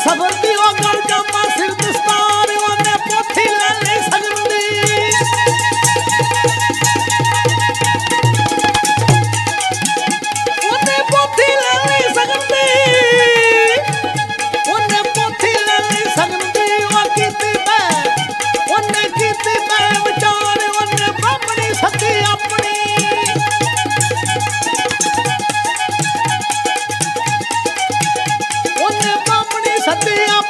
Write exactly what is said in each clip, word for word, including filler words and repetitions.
सबर दी ओ गल जामा सिर दस्तार ओने पोथी ले ले सजन दी ओने पोथी ले ले सजन दी ओने पोथी ले ले सजन दी ओ कीती बै ओने कीती बै विचार ओने ब्राह्मणी सती अपनी ओने ब्राह्मणी सती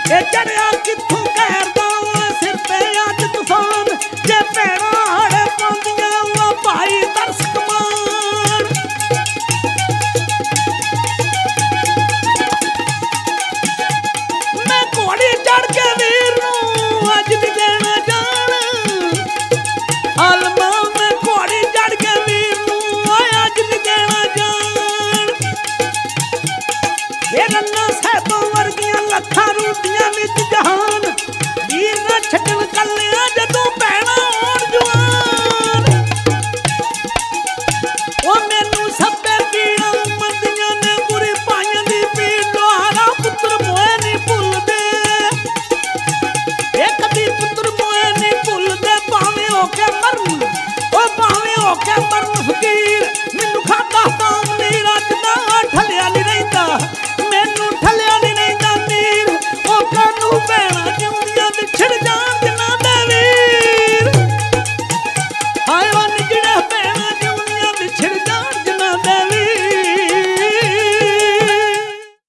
ਇਹ ਚੜਿਆ ਕਿੱਥੋਂ ਕਹਿਰਦਾ ਸਿਰ ਤੇ ਅੱਜ ਤੂਫਾਨ ਜੇ ਭੈਣਾਂ ਹੜ ਪਾਉਂਦੀਆਂ ਵਾ ਭਾਈ ਤਰਸ ਕਮਾਨ ਮੈਂ ਘੋੜੀ ਚੜ ਕੇ ਵੀਰ ਨੂੰ ਅੱਜ ਵੀ ਦੇਣਾ ਜਾਣ ਆਲਮਾ ਮੈਂ ਘੋੜੀ ਚੜ ਕੇ ਵੀਰ ਨੂੰ ਅੱਜ ਵੀ ਦੇਣਾ ਜਾਣ ਇਹ ਰੰਨਾ ਸਾਹਿਬਾਂ ਵਰਗੀਆਂ ਲੱਖਾਂ ਰੂਪੀਆਂ ਵਿੱਚ ਜਹਾਨ ਵੀਰ ਨਾ ਛੱਡਣ ਕੱਲਿਆਂ ਜਦੋਂ